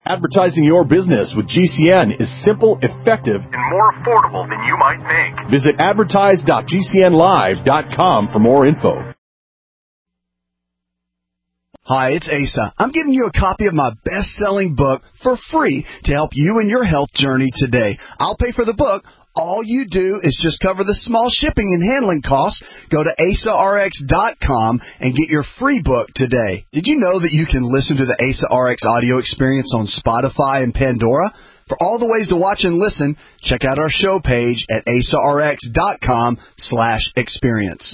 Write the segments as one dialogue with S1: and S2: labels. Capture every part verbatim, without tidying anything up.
S1: Advertising your business with G C N is simple, effective, and more affordable than you might think. Visit advertise dot g c n live dot com for more info.
S2: Hi, it's Asa. I'm giving you a copy of my best-selling book for free to help you in your health journey today. I'll pay for the book. All you do is just cover the small shipping and handling costs. Go to asa r x dot com and get your free book today. Did you know that you can listen to the Asa R X audio experience on Spotify and Pandora? For all the ways to watch and listen, check out our show page at asa r x dot com slash experience.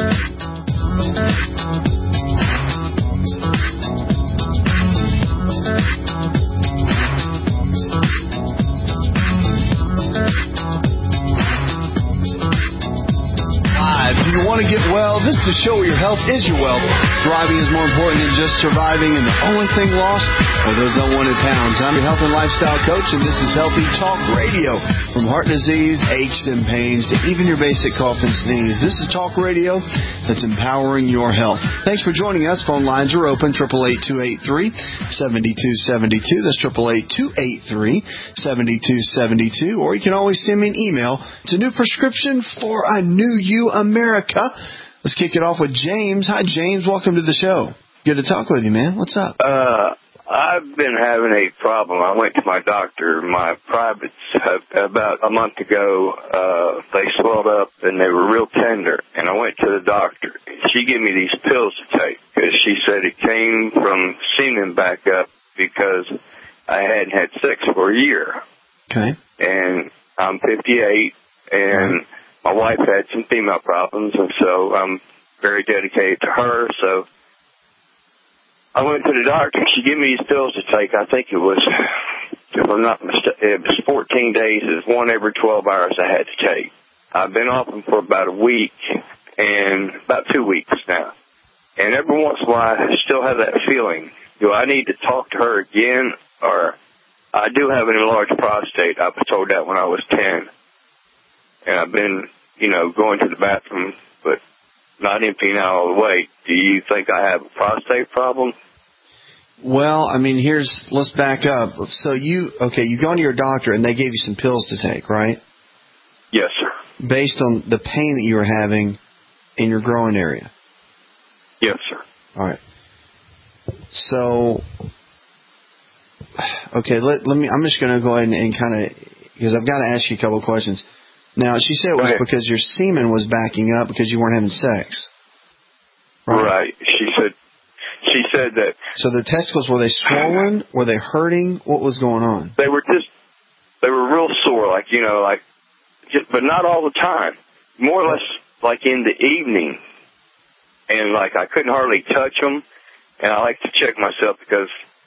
S2: If you want to get well, this is a show where your health is your wealth. Thriving is more important than just surviving, and the only thing lost are those unwanted pounds. I'm your health and lifestyle coach, and this is Healthy Talk Radio. From heart disease, aches and pains, to even your basic cough and sneeze, this is talk radio that's empowering your health. Thanks for joining us. Phone lines are open, eight eight eight, two eight three, seven two seven two. That's eight eight eight, two eight three, seven two seven two. Or you can always send me an email to New Prescription for a New You America. America. Let's kick it off with James. Hi, James. Welcome to the show. Good to talk with you, man. What's up?
S3: Uh, I've been having a problem. I went to my doctor, my privates, uh, about a month ago. Uh, they swelled up and they were real tender. And I went to the doctor. She gave me these pills to take because she said it came from semen back up because I hadn't had sex for a year.
S2: Okay.
S3: And I'm fifty-eight, and right. My wife had some female problems, and so I'm very dedicated to her. So I went to the doctor, and she gave me these pills to take. I think it was, if I'm not mistaken, it was fourteen days. It was one every twelve hours I had to take. I've been off them for about a week, and about two weeks now. And every once in a while, I still have that feeling. Do I need to talk to her again? Or I do have an enlarged prostate. I was told that when I was ten. And I've been, you know, going to the bathroom, but not emptying out all the way. Do you think I have a prostate problem?
S2: Well, I mean, here's, let's back up. So you, okay, you go to your doctor and they gave you some pills to take, right?
S3: Yes, sir.
S2: Based on the pain that you were having in your growing area?
S3: Yes, sir.
S2: All right. So, okay, let, let me, I'm just going to go ahead and, and kind of, because I've got to ask you a couple of questions. Now, she said it was because your semen was backing up because you weren't having sex.
S3: Right. Right. She said she said that.
S2: So the testicles, were they swollen? Were they hurting? What was going on?
S3: They were just, they were real sore, like, you know, like, just, but not all the time. More or less like in the evening. And, like, I couldn't hardly touch them. And I like to check myself because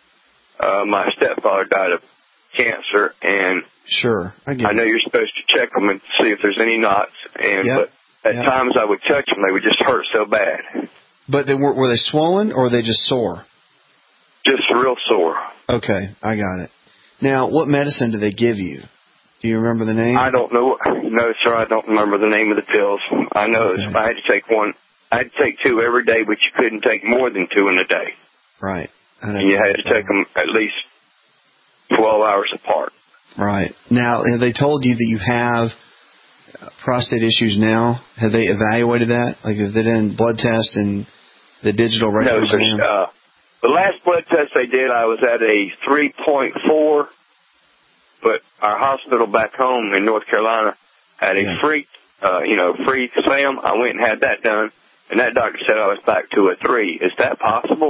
S3: uh, my stepfather died of cancer, and
S2: sure, I get
S3: I know
S2: it.
S3: you're supposed to check them and see if there's any knots, and
S2: yep.
S3: but at
S2: yep.
S3: times I would touch them, they would just hurt so bad.
S2: But they were were they swollen or were they just sore?
S3: Just real sore.
S2: Okay, I got it. Now, what medicine do they give you? Do you remember the name?
S3: I don't know. No, sir, I don't remember the name of the pills. I know okay. I had to take one. I had to take two every day, but you couldn't take more than two in a day.
S2: Right.
S3: And you had to take them at least twelve hours apart.
S2: Right. Now, have they told you that you have prostate issues now? Have they evaluated that? Like, have they done blood tests and the digital rectal
S3: exam? No, sir. Uh, the last blood test they did, I was at a three point four, but our hospital back home in North Carolina had a yeah. free, uh, you know, free exam. I went and had that done, and that doctor said I was back to a three. Is that possible?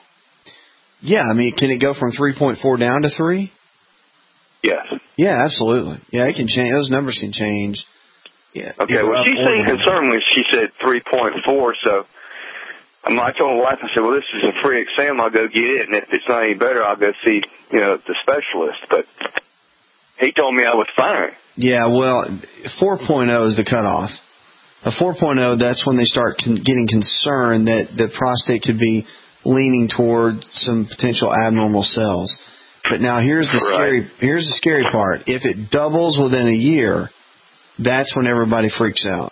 S2: Yeah, I mean, can it go from three point four down to three?
S3: Yes.
S2: Yeah, absolutely. Yeah, it can change. Those numbers can change. Yeah.
S3: Okay, well, she seemed concerned when she said three point four, so um, I told my wife, I said, well, this is a free exam. I'll go get it, and if it's not any better, I'll go see, you know, the specialist. But he told me I was fine.
S2: Yeah, well, four point oh is the cutoff. A four point oh, that's when they start con- getting concerned that the prostate could be leaning toward some potential abnormal cells. But now here's the
S3: right.
S2: scary here's the scary part. If it doubles within a year, that's when everybody freaks out.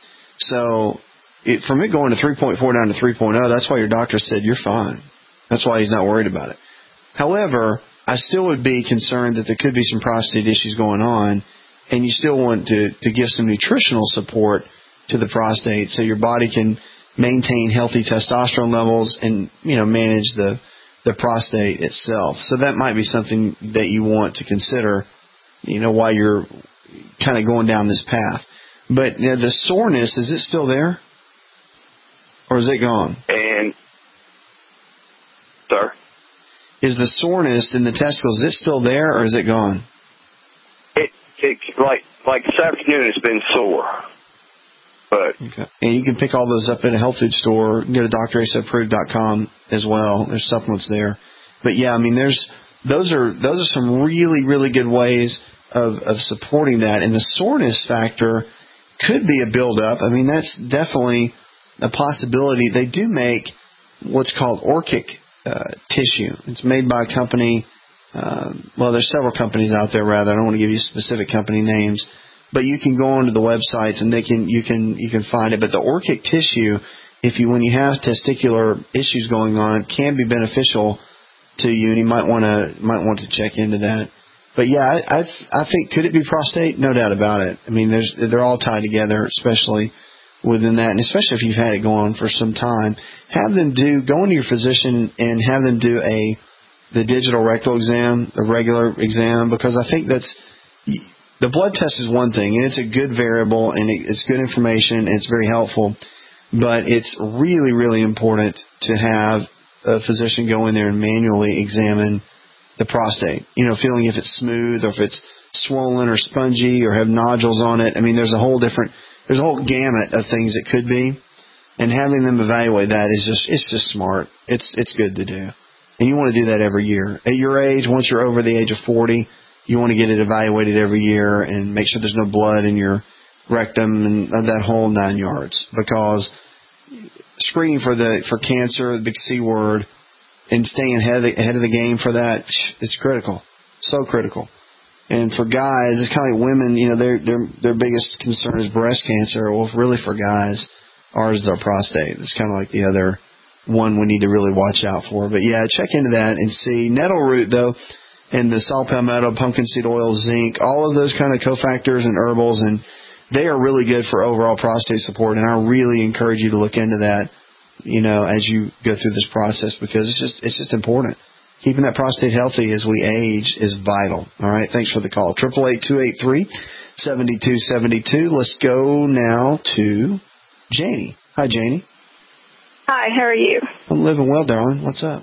S2: So it, from it going to three point four down to three point oh, that's why your doctor said you're fine. That's why he's not worried about it. However, I still would be concerned that there could be some prostate issues going on, and you still want to, to give some nutritional support to the prostate so your body can maintain healthy testosterone levels and, you know, manage the, the prostate itself. So that might be something that you want to consider, you know, while you're kind of going down this path. But you know, the soreness, is it still there? Or is it gone?
S3: And, sir?
S2: Is the soreness in the testicles, is it still there or is it gone?
S3: It, it like, like this afternoon it's been sore. But
S2: okay. And you can pick all those up at a health food store. Go to D R Asa approved dot com as well. There's supplements there. But yeah, I mean, there's those are those are some really, really good ways of, of supporting that. And the soreness factor could be a buildup. I mean, that's definitely a possibility. They do make what's called Orchic uh, tissue. It's made by a company. Uh, well, there's several companies out there. Rather, I don't want to give you specific company names. But you can go onto the websites and they can you can you can find it. But the Orchic tissue, if you when you have testicular issues going on, can be beneficial to you, and you might want to might want to check into that. But yeah, I I, I think could it be prostate? No doubt about it. I mean, there's they're all tied together, especially within that, and especially if you've had it going on for some time. Have them do go into your physician and have them do a the digital rectal exam, a regular exam, because I think that's. The blood test is one thing, and it's a good variable, and it's good information, and it's very helpful. But it's really, really important to have a physician go in there and manually examine the prostate. You know, feeling if it's smooth or if it's swollen or spongy or have nodules on it. I mean, there's a whole different, there's a whole gamut of things it could be. And having them evaluate that is just, it's just smart. It's, it's good to do. And you want to do that every year. At your age, once you're over the age of forty, you want to get it evaluated every year and make sure there's no blood in your rectum and that whole nine yards. Because screening for the for cancer, the big C word, and staying ahead of the, ahead of the game for that, it's critical, so critical. And for guys, it's kind of like women. You know, their their their biggest concern is breast cancer. Well, really for guys, ours is our prostate. It's kind of like the other one we need to really watch out for. But yeah, check into that and see. Nettle root though. And the saw palmetto, pumpkin seed oil, zinc, all of those kind of cofactors and herbals, and they are really good for overall prostate support. And I really encourage you to look into that, you know, as you go through this process, because it's just it's just important. Keeping that prostate healthy as we age is vital. All right, thanks for the call. Triple eight two eight three seventy two seventy two. Let's go now to Janie. Hi, Janie.
S4: Hi, how are you?
S2: I'm living well, darling. What's up?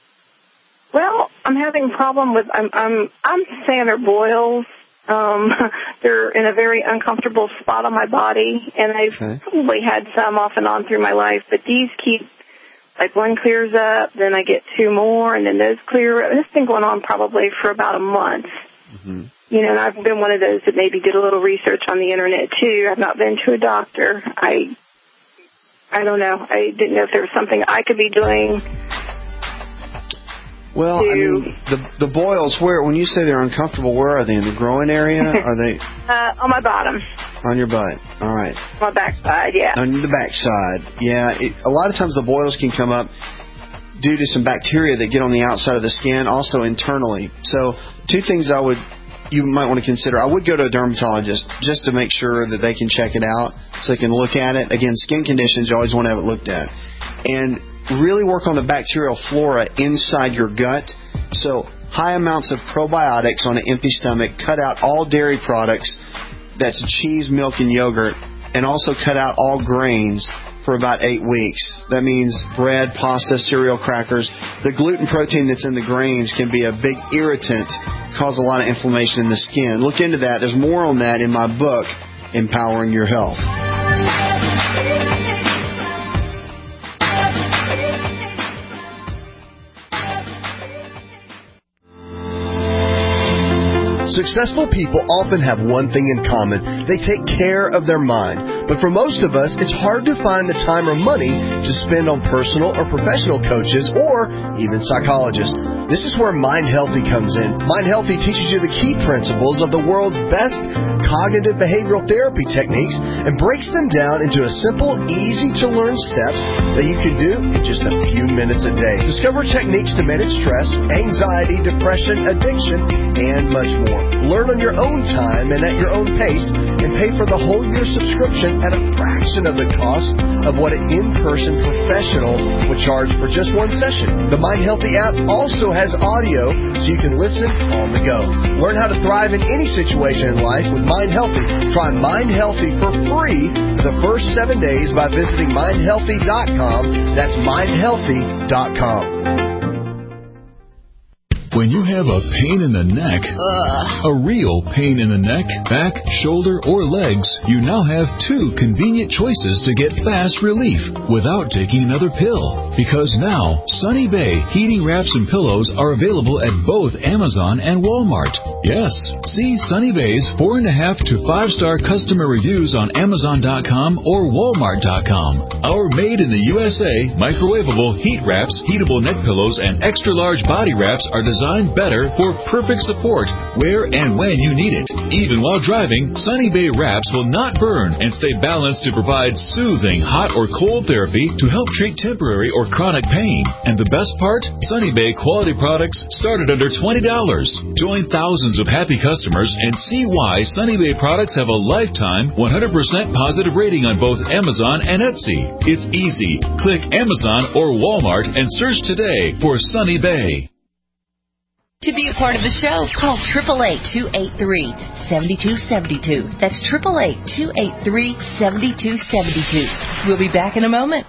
S4: Well, I'm having a problem with, I'm, I'm, I'm saying they're boils. Um, they're in a very uncomfortable spot on my body, and I've okay. probably had some off and on through my life, but these keep, like one clears up, then I get two more, and then those clear up. This has been going on probably for about a month. Mm-hmm. You know, and I've been one of those that maybe did a little research on the internet too. I've not been to a doctor. I, I don't know. I didn't know if there was something I could be doing.
S2: Well, I mean, the the boils, where when you say they're uncomfortable, where are they? In the groin area? Are they?
S4: Uh, on my bottom.
S2: On your butt. All right.
S4: My backside, yeah.
S2: On the backside, yeah. It, a lot of times the boils can come up due to some bacteria that get on the outside of the skin, also internally. So, two things I would you might want to consider. I would go to a dermatologist just to make sure that they can check it out, so they can look at it. Again, skin conditions, you always want to have it looked at, and really work on the bacterial flora inside your gut. So high amounts of probiotics on an empty stomach. Cut out all dairy products. That's cheese, milk, and yogurt. And also cut out all grains for about eight weeks. That means bread, pasta, cereal, crackers. The gluten protein that's in the grains can be a big irritant, cause a lot of inflammation in the skin. Look into that. There's more on that in my book, Empowering Your Health.
S1: Successful people often have one thing in common. They take care of their mind. But for most of us, it's hard to find the time or money to spend on personal or professional coaches or even psychologists.
S2: This is where Mind Healthy comes in. Mind Healthy teaches you the key principles of the world's best cognitive behavioral therapy techniques and breaks them down into a simple, easy-to-learn steps that you can do in just a few minutes a day. Discover techniques to manage stress, anxiety, depression, addiction, and much more. Learn on your own time and at your own pace, and pay for the whole year subscription at a fraction of the cost of what an in-person professional would charge for just one session. The Mind Healthy app also has audio so you can listen on the go. Learn how to thrive in any situation in life with Mind Healthy. Try Mind Healthy for free for the first seven days by visiting mind healthy dot com. That's mind healthy dot com.
S5: When you have a pain in the neck,
S6: Ugh.
S5: a real pain in the neck, back, shoulder, or legs, you now have two convenient choices to get fast relief without taking another pill. Because now, Sunny Bay heating wraps and pillows are available at both Amazon and Walmart. Yes, see Sunny Bay's four and a half to five star customer reviews on Amazon dot com or Walmart dot com. Our made in the U S A microwavable heat wraps, heatable neck pillows, and extra large body wraps are designed Designed better for perfect support where and when you need it. Even while driving, Sunny Bay wraps will not burn and stay balanced to provide soothing hot or cold therapy to help treat temporary or chronic pain. And the best part? Sunny Bay quality products start at under twenty dollars. Join thousands of happy customers and see why Sunny Bay products have a lifetime one hundred percent positive rating on both Amazon and Etsy. It's easy. Click Amazon or Walmart and search today for Sunny Bay.
S6: To be a part of the show, call eight eight eight, two eight three, seven two seven two. That's eight eight eight, two eight three, seven two seven two. We'll be back in a moment.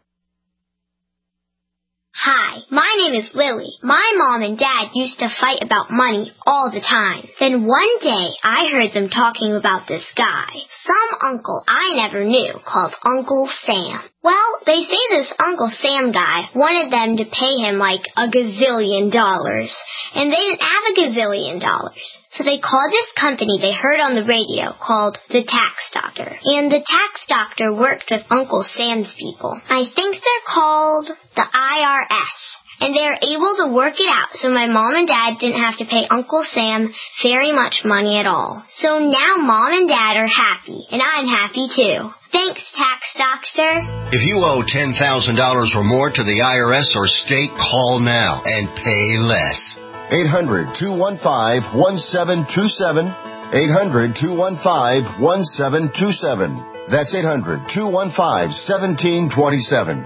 S7: Hi, my name is Lily. My mom and dad used to fight about money all the time. Then one day, I heard them talking about this guy, some uncle I never knew, called Uncle Sam. Well, they say this Uncle Sam guy wanted them to pay him like a gazillion dollars, and they didn't have a gazillion dollars. So they called this company they heard on the radio called the Tax Doctor. And the Tax Doctor worked with Uncle Sam's people. I think they're called the I R S. And they were able to work it out so my mom and dad didn't have to pay Uncle Sam very much money at all. So now mom and dad are happy, and I'm happy too. Thanks, Tax Doctor.
S8: If you owe ten thousand dollars or more to the I R S or state, call now and pay less.
S9: eight hundred, two one five, one seven two seven. eight hundred, two one five, one seven two seven. That's eight hundred, two one five, one seven two seven.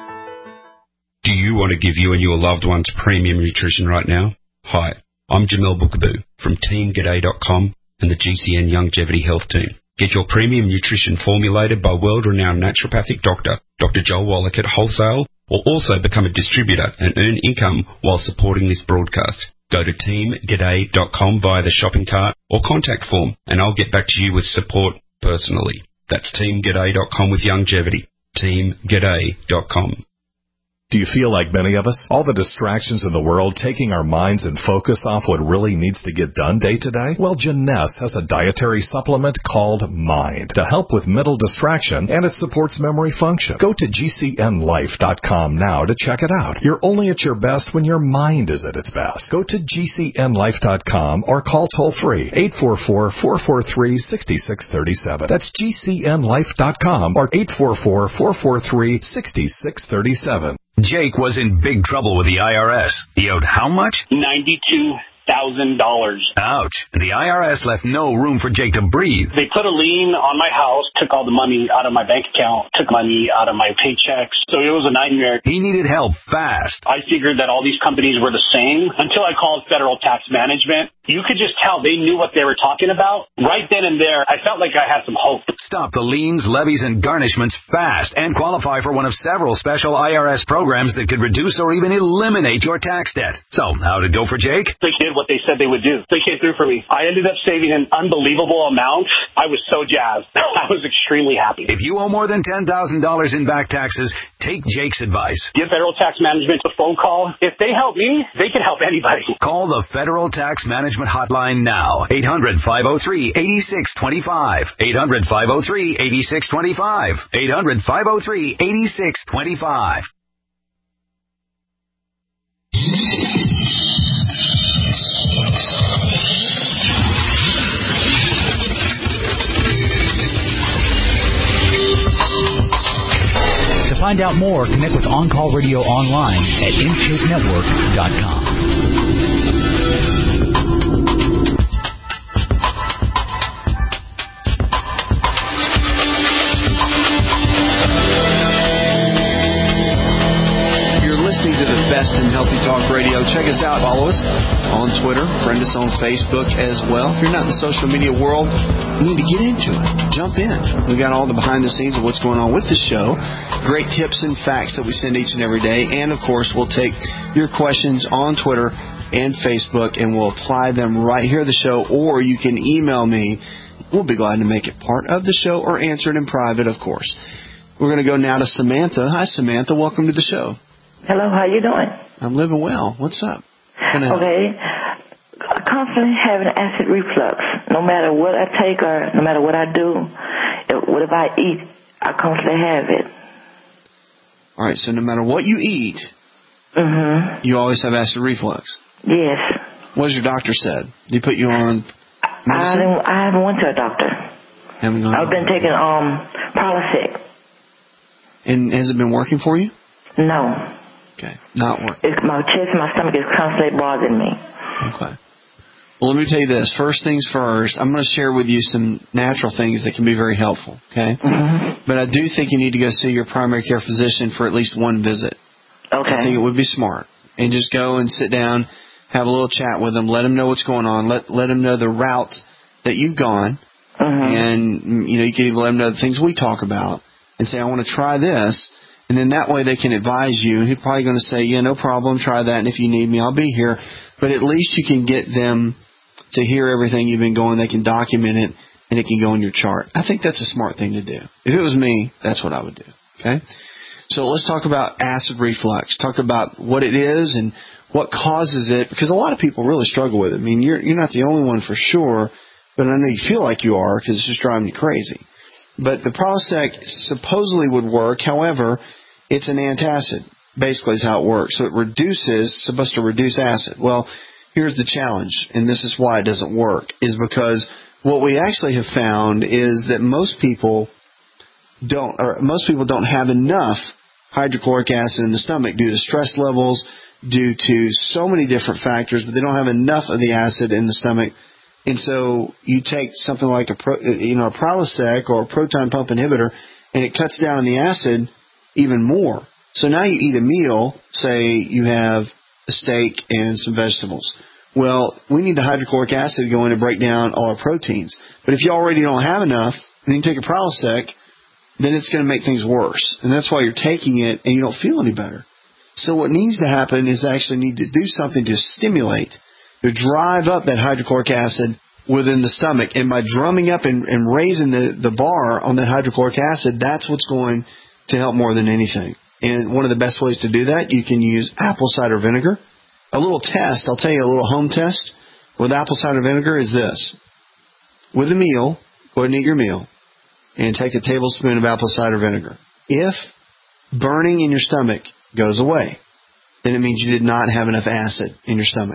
S10: Do you want to give you and your loved ones premium nutrition right now? Hi, I'm Jamel Bookaboo from Team G'day dot com and the G C N Longevity Health Team. Get your premium nutrition formulated by world-renowned naturopathic doctor, Doctor Joel Wallach at wholesale, or also become a distributor and earn income while supporting this broadcast. Go to Team G'day dot com via the shopping cart or contact form, and I'll get back to you with support personally. That's Team G'day dot com with longevity. Team G'day dot com.
S1: Do you feel like many of us? All the distractions in the world taking our minds and focus off what really needs to get done day to day? Well, Janess has a dietary supplement called Mind to help with mental distraction, and it supports memory function. Go to G C N life dot com now to check it out. You're only at your best when your mind is at its best. Go to G C N life dot com or call toll-free eight four four, four four three, six six three seven. That's G C N life dot com or eight four four, four four three, six six three seven.
S11: Jake was in big trouble with the I R S. He owed how much?
S12: ninety-two thousand dollars.
S11: Ouch. The I R S left no room for Jake to breathe.
S12: They put a lien on my house, took all the money out of my bank account, took money out of my paychecks. So it was a nightmare.
S11: He needed help fast.
S12: I figured that all these companies were the same until I called Federal Tax Management. You could just tell they knew what they were talking about. Right then and there, I felt like I had some hope.
S11: Stop the liens, levies, and garnishments fast and qualify for one of several special I R S programs that could reduce or even eliminate your tax debt. So, how'd it go for Jake?
S12: They did what they said they would do. They came through for me. I ended up saving an unbelievable amount. I was so jazzed. I was extremely happy.
S11: If you owe more than ten thousand dollars in back taxes, take Jake's advice.
S12: Give Federal Tax Management a phone call. If they help me, they can help anybody.
S11: Call the Federal Tax Management hotline now. eight hundred, five oh three, eight six two five. eight hundred, five oh three, eight six two five. eight hundred, five oh three, eight six two five.
S13: To find out more, connect with On Call Radio online at in shape network dot com.
S2: Listening to the best in Healthy Talk Radio. Check us out. Follow us on Twitter. Friend us on Facebook as well. If you're not in the social media world, you need to get into it. Jump in. We've got all the behind the scenes of what's going on with the show. Great tips and facts that we send each and every day. And, of course, we'll take your questions on Twitter and Facebook, and we'll apply them right here at the show. Or you can email me. We'll be glad to make it part of the show or answer it in private, of course. We're going to go now to Samantha. Hi, Samantha. Welcome to the show.
S14: Hello, how you doing?
S2: I'm living well. What's up?
S14: Okay. I constantly having acid reflux. No matter what I take or no matter what I do, what if I eat, I constantly have it.
S2: All right, so no matter what you eat,
S14: mm-hmm.
S2: you always have acid reflux?
S14: Yes.
S2: What has your doctor said? Did he put you on medicine?
S14: I, didn't, I haven't went to a doctor.
S2: Haven't gone
S14: I've been taking um Prilosec.
S2: And has it been working for you?
S14: No.
S2: Okay, not working.
S14: It's my chest and my stomach is constantly bothering me.
S2: Okay. Well, let me tell you this. First things first, I'm going to share with you some natural things that can be very helpful, okay?
S14: Mm-hmm.
S2: But I do think you need to go see your primary care physician for at least one visit.
S14: Okay.
S2: I think it would be smart. And just go and sit down, have a little chat with them, let them know what's going on, let let them know the route that you've gone,
S14: mm-hmm.
S2: and, you know, you can even let them know the things we talk about and say, I want to try this. And then that way they can advise you. He's probably going to say, yeah, no problem, try that, and if you need me, I'll be here. But at least you can get them to hear everything you've been going. They can document it, and it can go in your chart. I think that's a smart thing to do. If it was me, that's what I would do. Okay? So let's talk about acid reflux. Talk about what it is and what causes it, because a lot of people really struggle with it. I mean, you're, you're not the only one for sure, but I know you feel like you are because it's just driving you crazy. But the Prilosec supposedly would work. However, it's an antacid, basically is how it works. So it reduces, supposed to reduce acid. Well, here's the challenge, and this is why it doesn't work, is because what we actually have found is that most people don't, or most people don't have enough hydrochloric acid in the stomach due to stress levels, due to so many different factors, but they don't have enough of the acid in the stomach. And so you take something like a, pro, you know, a Prilosec or a proton pump inhibitor, and it cuts down on the acid even more. So now you eat a meal, say you have a steak and some vegetables. Well, we need the hydrochloric acid to go in and break down all our proteins. But if you already don't have enough, then you take a Prilosec, then it's going to make things worse. And that's why you're taking it and you don't feel any better. So what needs to happen is actually need to do something to stimulate, to drive up that hydrochloric acid within the stomach. And by drumming up and, and raising the, the bar on that hydrochloric acid, that's what's going to help more than anything. And one of the best ways to do that, you can use apple cider vinegar. A little test, I'll tell you a little home test with apple cider vinegar is this. With a meal, go ahead and eat your meal, and take a tablespoon of apple cider vinegar. If burning in your stomach goes away, then it means you did not have enough acid in your stomach.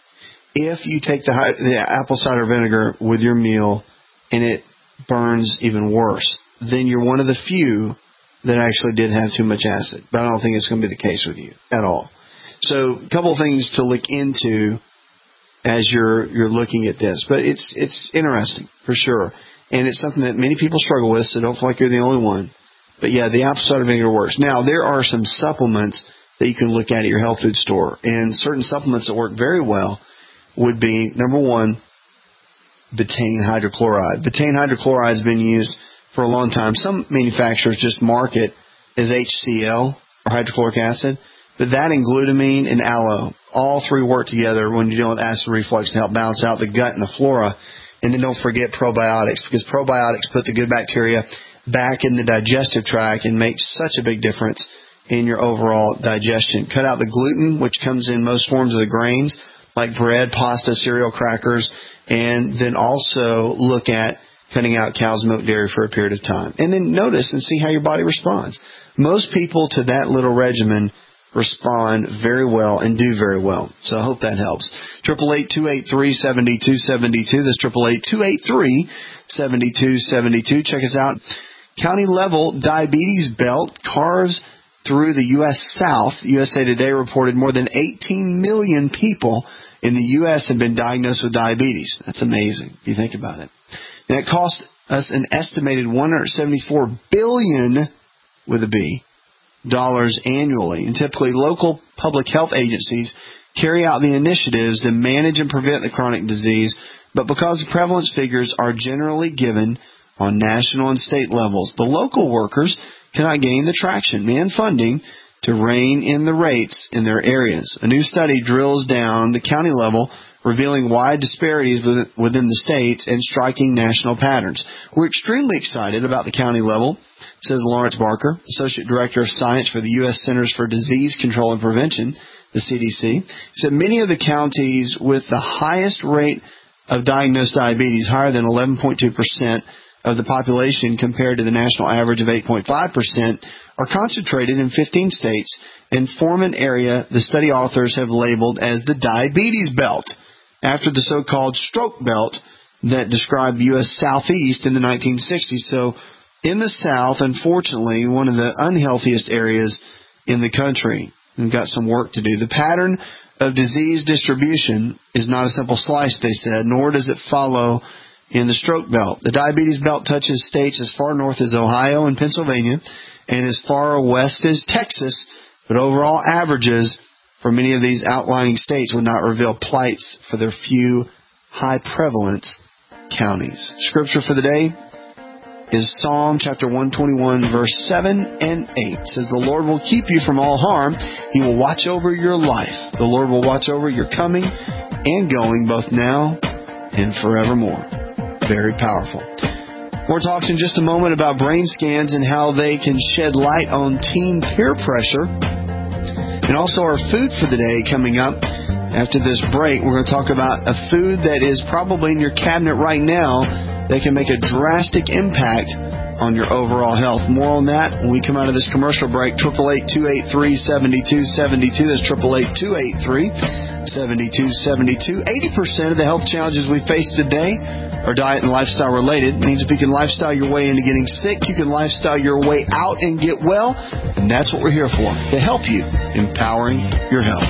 S2: If you take the, the apple cider vinegar with your meal and it burns even worse, then you're one of the few that actually did have too much acid. But I don't think it's going to be the case with you at all. So a couple of things to look into as you're you're looking at this. But it's it's interesting, for sure. And it's something that many people struggle with, so don't feel like you're the only one. But yeah, the apple cider vinegar works. Now, there are some supplements that you can look at at your health food store. And certain supplements that work very well would be, number one, betaine hydrochloride. Betaine hydrochloride has been used for a long time. Some manufacturers just mark it as H C L, or hydrochloric acid, but that and glutamine and aloe, all three work together when you're dealing with acid reflux to help balance out the gut and the flora. And then don't forget probiotics, because probiotics put the good bacteria back in the digestive tract and make such a big difference in your overall digestion. Cut out the gluten, which comes in most forms of the grains, like bread, pasta, cereal, crackers, and then also look at cutting out cow's milk dairy for a period of time. And then notice and see how your body responds. Most people to that little regimen respond very well and do very well. So I hope that helps. Triple eight two eight three seventy two seventy two. That's triple eight two eight three seventy two seventy two. Check us out. County level diabetes belt carves through the U S South. U S A Today reported more than eighteen million people in the U S have been diagnosed with diabetes. That's amazing if you think about it. And it cost us an estimated one hundred seventy-four billion dollars with a B dollars annually. And typically local public health agencies carry out the initiatives to manage and prevent the chronic disease, but because the prevalence figures are generally given on national and state levels, the local workers cannot gain the traction and funding to rein in the rates in their areas. A new study drills down the county level, revealing wide disparities within the states and striking national patterns. We're extremely excited about the county level, says Lawrence Barker, Associate Director of Science for the U S Centers for Disease Control and Prevention, the C D C. He said many of the counties with the highest rate of diagnosed diabetes, higher than eleven point two percent of the population compared to the national average of eight point five percent, are concentrated in fifteen states and form an area the study authors have labeled as the diabetes belt, after the so-called stroke belt that described the U S Southeast in the nineteen sixties. So in the South, unfortunately, one of the unhealthiest areas in the country. We've got some work to do. The pattern of disease distribution is not a simple slice, they said, nor does it follow in the stroke belt. The diabetes belt touches states as far north as Ohio and Pennsylvania and as far west as Texas, but overall averages for many of these outlying states would not reveal plights for their few high prevalence counties. Scripture for the day is Psalm chapter one twenty-one, verse seven and eight. It says, the Lord will keep you from all harm. He will watch over your life. The Lord will watch over your coming and going, both now and forevermore. Very powerful. More talks in just a moment about brain scans and how they can shed light on teen peer pressure. And also our food for the day coming up. After this break, we're going to talk about a food that is probably in your cabinet right now that can make a drastic impact on your overall health. More on that when we come out of this commercial break. eight eight eight, two eight three, seven two seven two. That's eight eight eight, two eight three, seven two seven two. eighty percent of the health challenges we face today are diet and lifestyle related. It means if you can lifestyle your way into getting sick, you can lifestyle your way out and get well. And that's what we're here for, to help you empowering your health.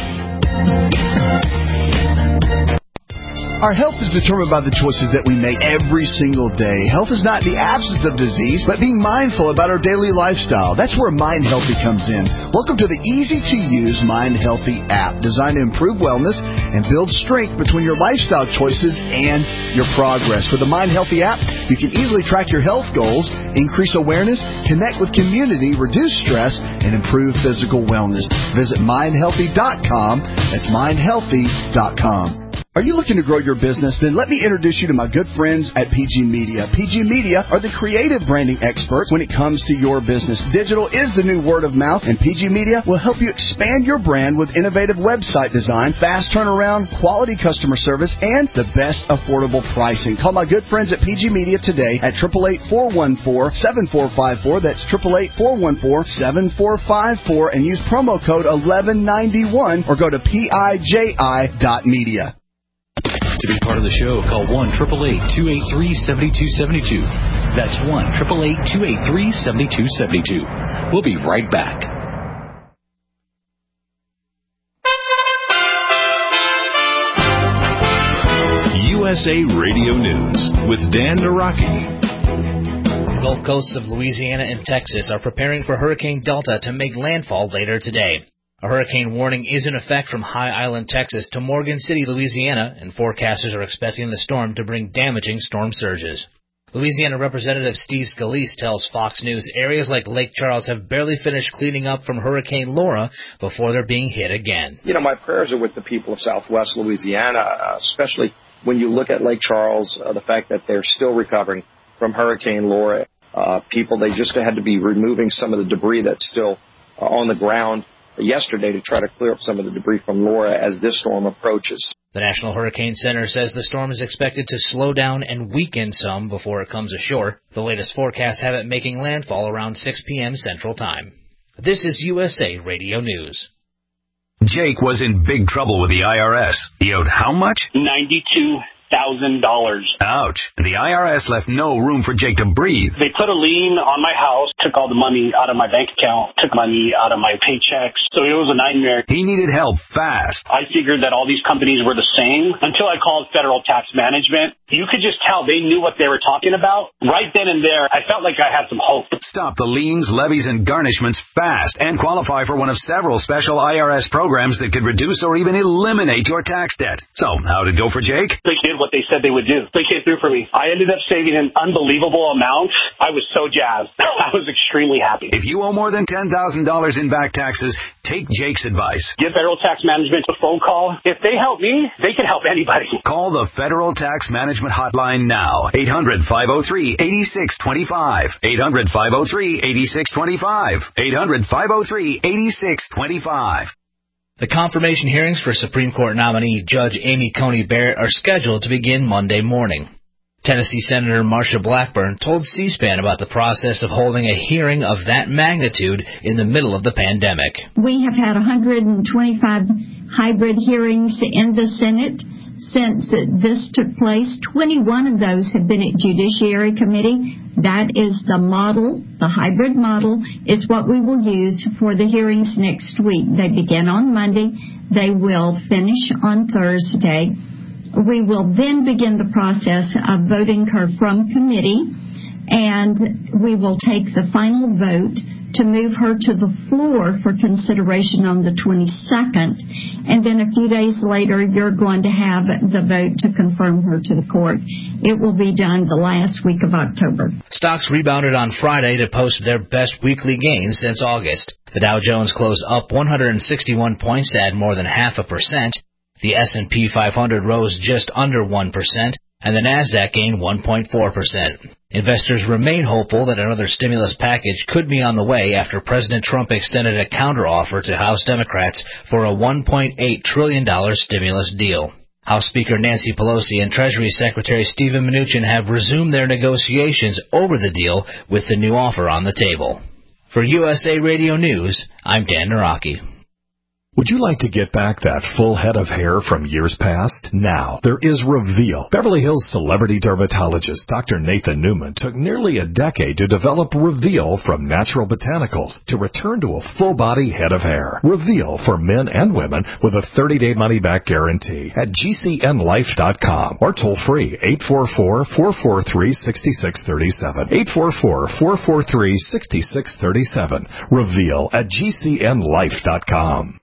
S2: Our health is determined by the choices that we make every single day. Health is not the absence of disease, but being mindful about our daily lifestyle. That's where Mind Healthy comes in. Welcome to the easy-to-use Mind Healthy app, designed to improve wellness and build strength between your lifestyle choices and your progress. With the Mind Healthy app, you can easily track your health goals, increase awareness, connect with community, reduce stress, and improve physical wellness. Visit mind healthy dot com. That's mind healthy dot com. Are you looking to grow your business? Then let me introduce you to my good friends at P G Media. P G Media are the creative branding experts when it comes to your business. Digital is the new word of mouth, and P G Media will help you expand your brand with innovative website design, fast turnaround, quality customer service, and the best affordable pricing. Call my good friends at P G Media today at eight eight eight, four one four, seven four five four. That's eight eight eight, four one four, seven four five four, and use promo code eleven ninety-one or go to P I J I dot media.
S13: To be part of the show, call one eight eight eight, two eight three, seven two seven two. That's one eight eight eight, two eight three, seven two seven two. We'll be right back.
S1: U S A Radio News with Dan Naraki.
S15: The Gulf coasts of Louisiana and Texas are preparing for Hurricane Delta to make landfall later today. A hurricane warning is in effect from High Island, Texas to Morgan City, Louisiana, and forecasters are expecting the storm to bring damaging storm surges. Louisiana Representative Steve Scalise tells Fox News areas like Lake Charles have barely finished cleaning up from Hurricane Laura before they're being hit again.
S16: You know, my prayers are with the people of Southwest Louisiana, uh, especially when you look at Lake Charles, uh, the fact that they're still recovering from Hurricane Laura. Uh, people, they just had to be removing some of the debris that's still uh, on the ground yesterday to try to clear up some of the debris from Laura as this storm approaches.
S15: The National Hurricane Center says the storm is expected to slow down and weaken some before it comes ashore. The latest forecasts have it making landfall around six p.m. Central Time. This is U S A Radio News.
S11: Jake was in big trouble with the I R S. He owed how much?
S12: ninety-two thousand dollars.
S11: Ouch. The I R S left no room for Jake to breathe.
S12: They put a lien on my house, took all the money out of my bank account, took money out of my paychecks. So it was a nightmare.
S11: He needed help fast.
S12: I figured that all these companies were the same until I called Federal Tax Management. You could just tell they knew what they were talking about. Right then and there, I felt like I had some hope.
S11: Stop the liens, levies, and garnishments fast and qualify for one of several special I R S programs that could reduce or even eliminate your tax debt. So, how'd it go for Jake?
S12: They did what they said they would do. They came through for me. I ended up saving an unbelievable amount. I was so jazzed. I was extremely happy.
S11: If you owe more than ten thousand dollars in back taxes, take Jake's advice.
S12: Give Federal Tax Management a phone call. If they help me, they can help anybody.
S11: Call the Federal Tax Management Hotline now. eight hundred, five oh three, eight six two five. eight hundred, five oh three, eight six two five. eight hundred, five oh three, eight six two five.
S15: The confirmation hearings for Supreme Court nominee Judge Amy Coney Barrett are scheduled to begin Monday morning. Tennessee Senator Marsha Blackburn told C-SPAN about the process of holding a hearing of that magnitude in the middle of the pandemic.
S17: We have had one hundred twenty-five hybrid hearings in the Senate since this took place. twenty-one of those have been at Judiciary Committee. That is the model, the hybrid model, is what we will use for the hearings next week. They begin on Monday. They will finish on Thursday. We will then begin the process of voting her from committee, and we will take the final vote to move her to the floor for consideration on the twenty-second. And then a few days later, you're going to have the vote to confirm her to the court. It will be done the last week of October.
S15: Stocks rebounded on Friday to post their best weekly gains since August. The Dow Jones closed up one hundred sixty-one points to add more than half a percent. The S and P five hundred rose just under one percent, and the Nasdaq gained one point four percent. Investors remain hopeful that another stimulus package could be on the way after President Trump extended a counteroffer to House Democrats for a one point eight trillion dollars stimulus deal. House Speaker Nancy Pelosi and Treasury Secretary Steven Mnuchin have resumed their negotiations over the deal with the new offer on the table. For U S A Radio News, I'm Dan Naraki.
S1: Would you like to get back that full head of hair from years past? Now, there is Reveal. Beverly Hills celebrity dermatologist Doctor Nathan Newman took nearly a decade to develop Reveal from natural botanicals to return to a full-body head of hair. Reveal for men and women with a thirty-day money-back guarantee at G C N life dot com or toll-free eight four four, four four three, six six three seven. eight four four, four four three, six six three seven. Reveal at G C N life dot com.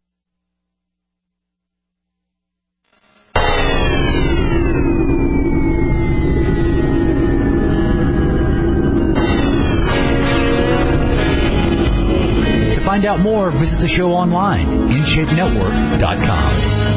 S13: To find out more, visit the show online, in shape network dot com.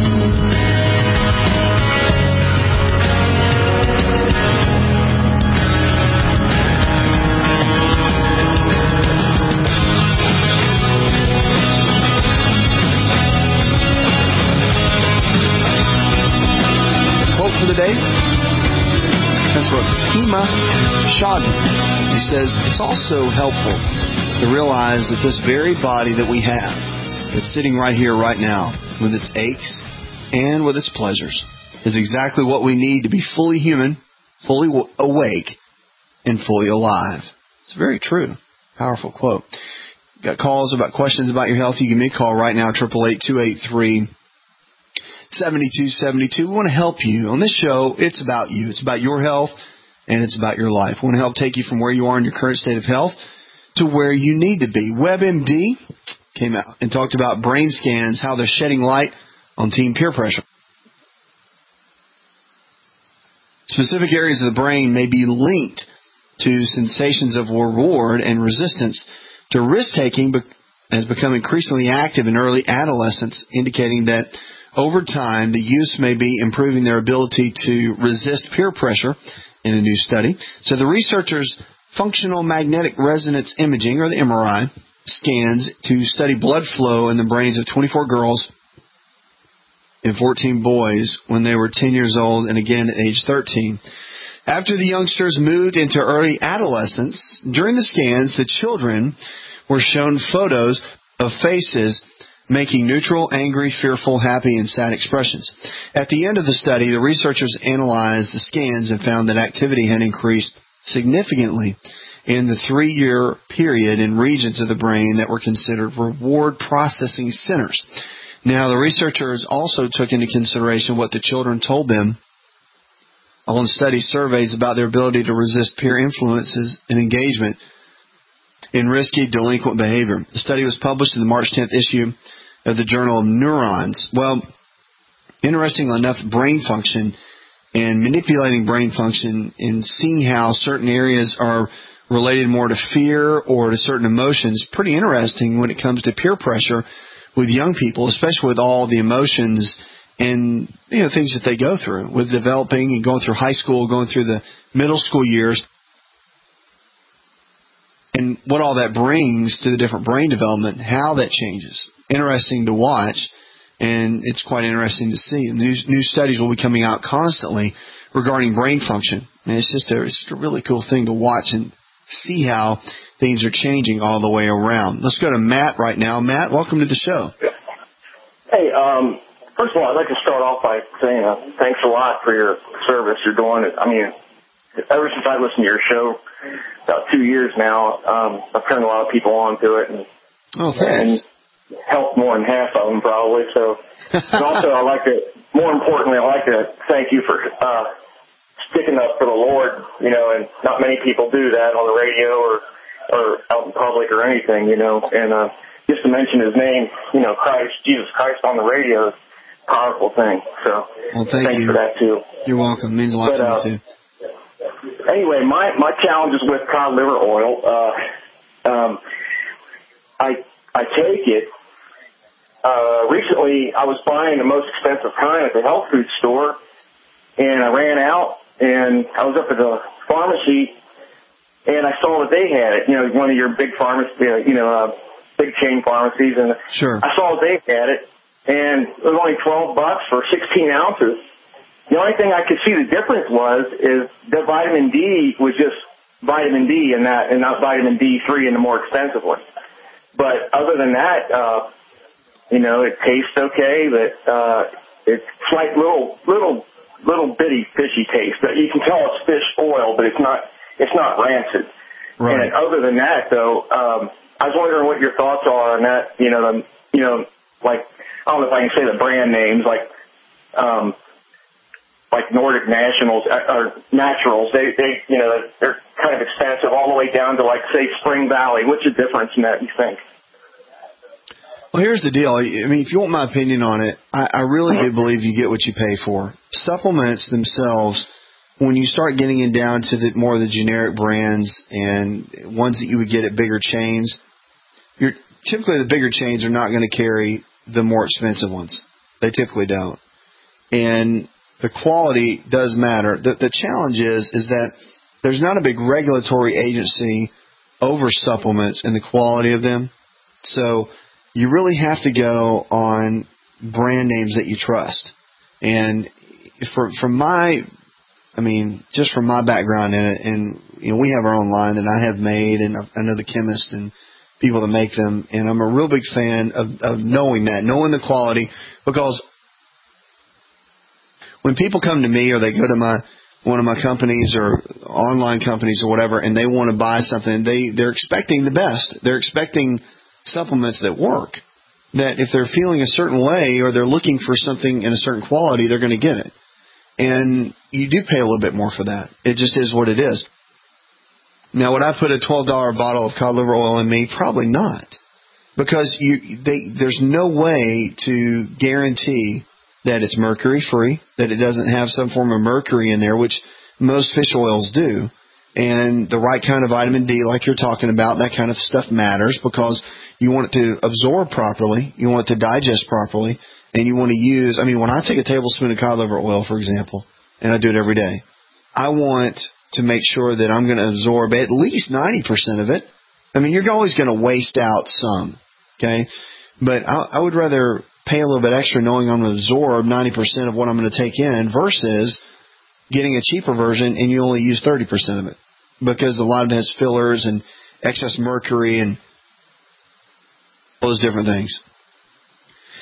S2: Quote for the day. That's what Hema Shadi. He says, it's also helpful to realize that this very body that we have, that's sitting right here, right now, with its aches and with its pleasures, is exactly what we need to be fully human, fully awake, and fully alive. It's very true. Powerful quote. Got calls about questions about your health? You give me a call right now, eight eight eight, two eight three, seven two seven two. We want to help you. On this show, it's about you. It's about your health, and it's about your life. We want to help take you from where you are in your current state of health to where you need to be. WebMD came out and talked about brain scans, how they're shedding light on teen peer pressure. Specific areas of the brain may be linked to sensations of reward and resistance to risk-taking has become increasingly active in early adolescence, indicating that over time the youth may be improving their ability to resist peer pressure in a new study. So the researchers functional magnetic resonance imaging, or the M R I, scans to study blood flow in the brains of twenty-four girls and fourteen boys when they were ten years old and again at age thirteen. After the youngsters moved into early adolescence, during the scans, the children were shown photos of faces making neutral, angry, fearful, happy, and sad expressions. At the end of the study, the researchers analyzed the scans and found that activity had increased significantly in the three-year period in regions of the brain that were considered reward processing centers. Now, the researchers also took into consideration what the children told them on study surveys about their ability to resist peer influences and engagement in risky delinquent behavior. The study was published in the March tenth issue of the Journal of Neurons. Well, interestingly enough, brain function and manipulating brain function and seeing how certain areas are related more to fear or to certain emotions, pretty interesting when it comes to peer pressure with young people, especially with all the emotions and, you know, things that they go through with developing and going through high school, going through the middle school years, and what all that brings to the different brain development, how that changes. Interesting to watch, and it's quite interesting to see. New, new studies will be coming out constantly regarding brain function, and it's just a, it's a really cool thing to watch and see how things are changing all the way around. Let's go to Matt right now. Matt, welcome to the show.
S18: Hey, um, first of all, I'd like to start off by saying uh, thanks a lot for your service you're doing. I mean, ever since I listened to your show, about two years now, um, I've turned a lot of people on to it, and,
S2: oh, thanks.
S18: and helped more than half of them probably. So, and also, I'd like to, more importantly, I'd like to thank you for uh, sticking up for the Lord. You know, and not many people do that on the radio or or out in public or anything. You know, and uh, just to mention His name, you know, Christ, Jesus Christ on the radio is a powerful thing. So,
S2: well, thank
S18: thanks
S2: you
S18: for that too.
S2: You're welcome. It means a lot
S18: but,
S2: to
S18: uh,
S2: me too.
S18: Anyway, my, my challenge is with cod liver oil. Uh, um, I I take it. Uh, recently, I was buying the most expensive kind at the health food store, and I ran out, and I was up at the pharmacy, and I saw that they had it. You know, one of your big pharmacies, you know, uh, big chain pharmacies, and
S2: sure.
S18: I saw that they had it, and it was only twelve bucks for sixteen ounces. The only thing I could see the difference was is the vitamin D was just vitamin D and that, and not vitamin D three in the more expensive one. But other than that, uh, you know, it tastes okay, but uh, it's like little, little, little bitty fishy taste. But you can tell it's fish oil, but it's not, it's not rancid.
S2: Right.
S18: And other than that, though, um, I was wondering what your thoughts are on that. You know, the, you know, like I don't know if I can say the brand names, like. Um, like Nordic Nationals or Naturals, they, they, you know, they're kind of expensive all the way down to like, say, Spring Valley. What's the difference in that, you think?
S2: Well, here's the deal. I mean, if you want my opinion on it, I, I really do believe you get what you pay for. Supplements themselves, when you start getting it down to the more of the generic brands and ones that you would get at bigger chains, you're typically the bigger chains are not going to carry the more expensive ones. They typically don't. And the quality does matter. The, the challenge is is that there's not a big regulatory agency over supplements and the quality of them. So you really have to go on brand names that you trust. And for, from my, I mean, just from my background in it, and you know, we have our own line that I have made, and I know the chemists and people that make them, and I'm a real big fan of, of knowing that, knowing the quality, because when people come to me or they go to my one of my companies or online companies or whatever, and they want to buy something, they, they're expecting the best. They're expecting supplements that work, that if they're feeling a certain way or they're looking for something in a certain quality, they're going to get it. And you do pay a little bit more for that. It just is what it is. Now, would I put a twelve dollars bottle of cod liver oil in me? Probably not. Because you, they, there's no way to guarantee that it's mercury-free, that it doesn't have some form of mercury in there, which most fish oils do. And the right kind of vitamin D, like you're talking about, that kind of stuff matters because you want it to absorb properly, you want it to digest properly, and you want to use, I mean, when I take a tablespoon of cod liver oil, for example, and I do it every day, I want to make sure that I'm going to absorb at least ninety percent of it. I mean, you're always going to waste out some, okay? But I, I would rather pay a little bit extra knowing I'm going to absorb ninety percent of what I'm going to take in versus getting a cheaper version and you only use thirty percent of it because a lot of it has fillers and excess mercury and those different things.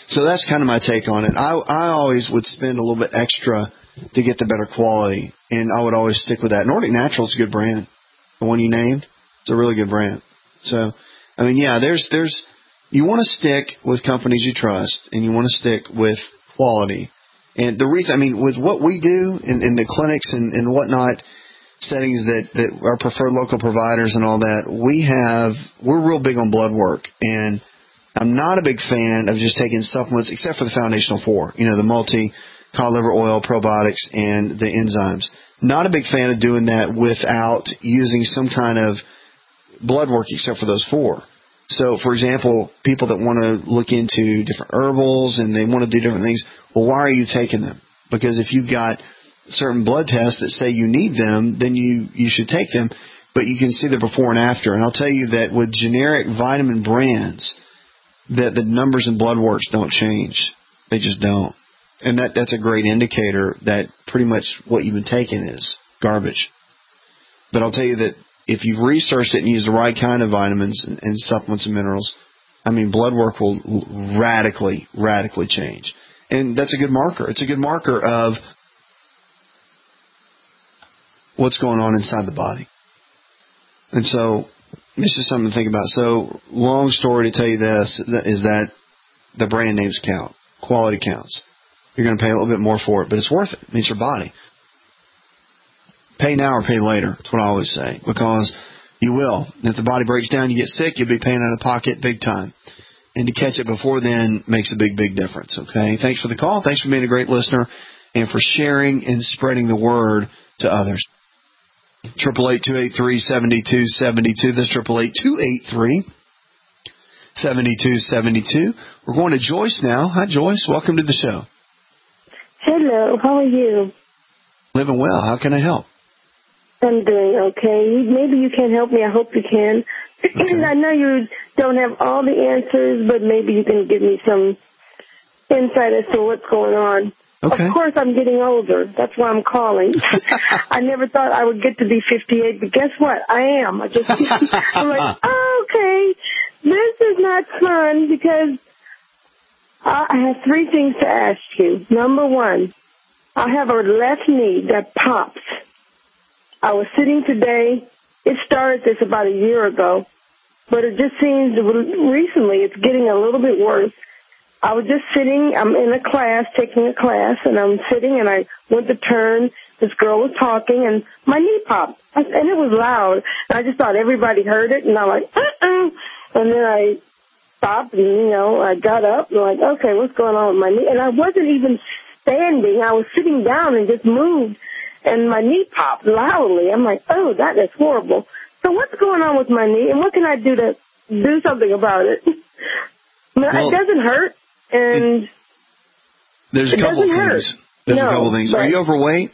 S2: So that's kind of my take on it. I I always would spend a little bit extra to get the better quality, and I would always stick with that. Nordic Natural is a good brand. The one you named, it's a really good brand. So, I mean, yeah, there's there's you want to stick with companies you trust, and you want to stick with quality. And the reason, I mean, with what we do in, in the clinics and, and whatnot, settings that, that our preferred local providers and all that, we have, we're real big on blood work. And I'm not a big fan of just taking supplements, except for the foundational four, you know, the multi, cod liver oil, probiotics, and the enzymes. Not a big fan of doing that without using some kind of blood work, except for those four. So, for example, people that want to look into different herbals and they want to do different things, well, why are you taking them? Because if you've got certain blood tests that say you need them, then you, you should take them. But you can see the before and after. And I'll tell you that with generic vitamin brands, that the numbers in blood works don't change. They just don't. And that that's a great indicator that pretty much what you've been taking is garbage. But I'll tell you that if you've researched it and used the right kind of vitamins and, and supplements and minerals, I mean, blood work will radically, radically change. And that's a good marker. It's a good marker of what's going on inside the body. And so it's just something to think about. So long story to tell you this is that the brand names count. Quality counts. You're going to pay a little bit more for it, but it's worth it. It means your body. Pay now or pay later. That's what I always say, because you will. If the body breaks down, you get sick, you'll be paying out of pocket big time. And to catch it before then makes a big, big difference, okay? Thanks for the call. Thanks for being a great listener and for sharing and spreading the word to others. eight eight eight, two eight three, seven two seven two. That's eight eight eight, two eight three, seven two seven two. We're going to Joyce now. Hi, Joyce. Welcome to the show.
S19: Hello. How are you?
S2: Living well. How can I help?
S19: I'm doing okay. Maybe you can help me. I hope you can. Okay. I know you don't have all the answers, but maybe you can give me some insight as to what's going on.
S2: Okay.
S19: Of course, I'm getting older. That's why I'm calling. I never thought I would get to be fifty-eight, but guess what? I am. I just, I'm like, oh, okay, this is not fun because I have three things to ask you. Number one, I have a left knee that pops. I was sitting today. It started this about a year ago, but it just seems recently it's getting a little bit worse. I was just sitting, I'm in a class, taking a class, and I'm sitting, and I went to turn. This girl was talking, and my knee popped, and it was loud. And I just thought everybody heard it, and I'm like, uh-uh. And then I stopped, and, you know, I got up, and I'm like, okay, what's going on with my knee? And I wasn't even standing. I was sitting down and just moved, and my knee popped loudly. I'm like, oh, that is horrible. So what's going on with my knee, and what can I do to do something about it? I mean, well, it doesn't hurt. And
S2: there's a couple things.
S19: Hurt.
S2: There's
S19: no,
S2: a couple things. Are you overweight?